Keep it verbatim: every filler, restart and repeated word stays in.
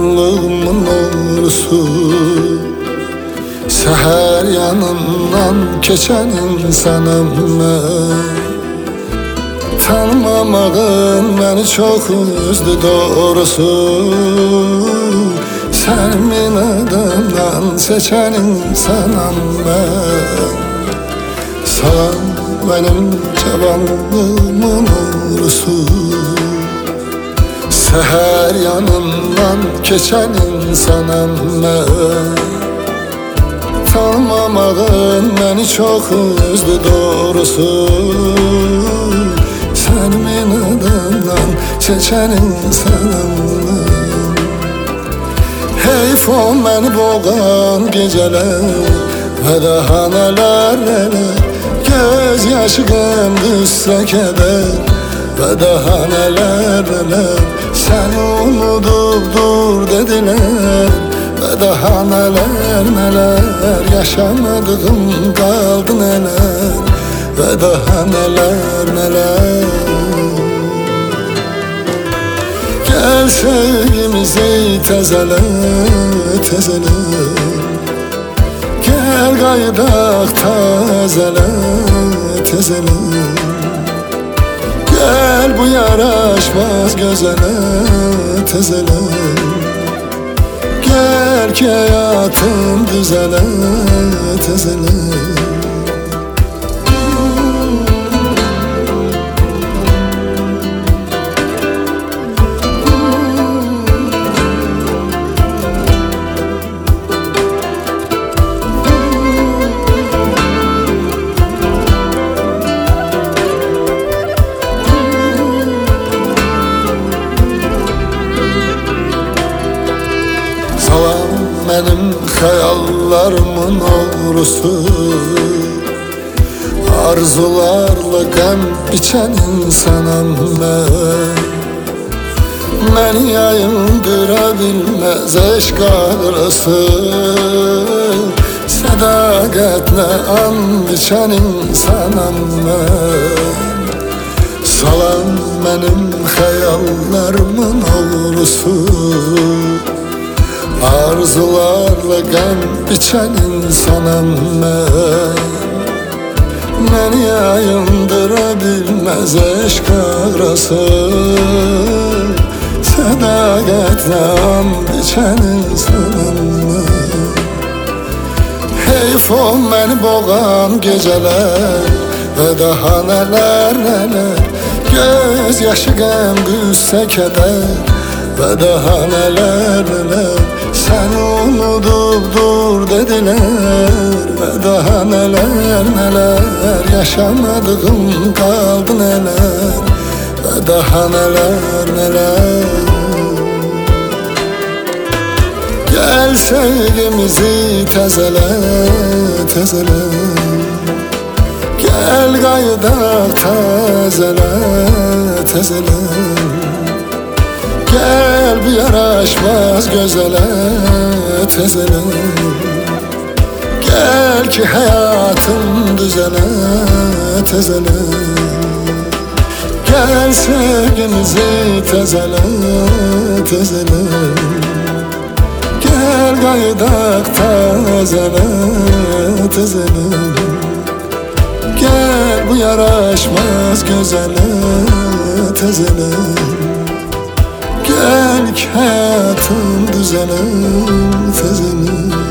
cavanlığımın uğrusu. Seher yanından geçen insanım ben. Tanımamağın beni çok üzdü doğrusu. Senin adından seçen insanım ben. Sağ benim cavanlığımın uğrusu. Seher yanından geçen insanım ben. Tanımamağın beni çok üzdü doğrusu. Senin adından seçen insanım ben. Heyf o beni boğan geceler ve daha neler neler. Göz yaşı düşse keder ve daha neler neler. Seni unutup dur dediler ve daha neler neler. Yaşamadığım kaldı neler ve daha neler neler. Gel sevgimizi tezele tezele. Gel qayıdaq tezele tezele. Gel bu yaraşmaz gözele tezele. Gel ki hayatım düzele tezele. Benim hayallarımın uğrusu. Arzularla gəm biçen insanım ben. Beni yayındıra bilmez eşk ağrısı. Sadaqətle and içen insanım ben. Salam benim hayallarımın uğrusu. Arzularla gəm biçen insanım ben. Beni yayındıra bilmez eşk ağrısı. Sadaqətle and içen insanım ben. Heyf o beni boğan geceler ve daha neler neler. Göz yaşı gəm qüssə keder ve daha neler neler. Seni unutup dur dediler ve daha neler neler. Yaşamadığım kaldı neler ve daha neler neler. Gel sevgimizi tezele tezele. Gel qayıdaq tezele tezele. Gel bu yaraşmaz gözele tezele. Gel ki hayatım düzele tezele. Gel sevgimizi tezele tezele. Gel qayıdaq tezele tezele. Gel bu yaraşmaz gözele tezele. Gel ki hayatım düzele tezele.